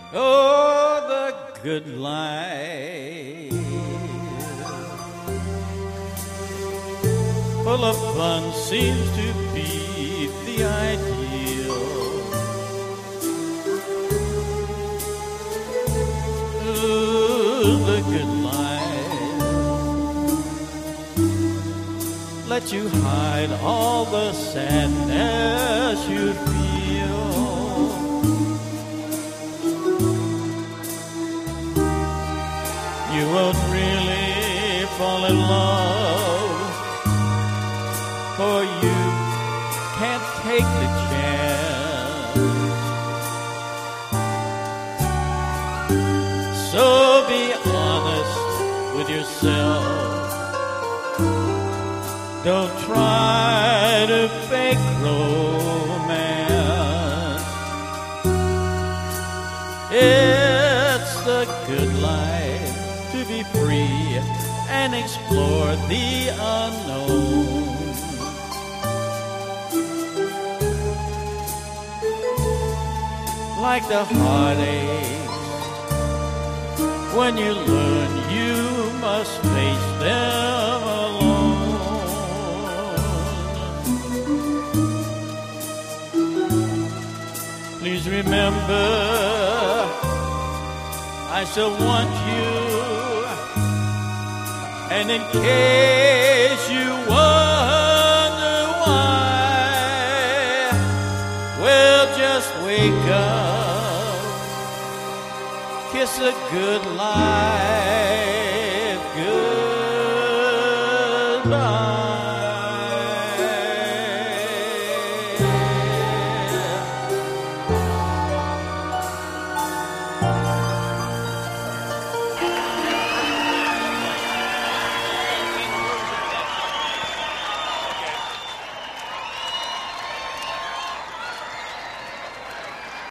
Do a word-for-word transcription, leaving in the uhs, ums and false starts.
Oh, the good life, full of fun, seems to be the ideal. Oh, the good life, let you hide all the sadness you feel. You won't really fall in love, for you can't take the chance. So be honest with yourself. Don't try to fake romance. It's the good life to be free and explore the unknown. Like the heartaches, when you learn you must face them alone. Please remember, I still want you. And in case you wonder why, well, just wake up, kiss a good life goodbye.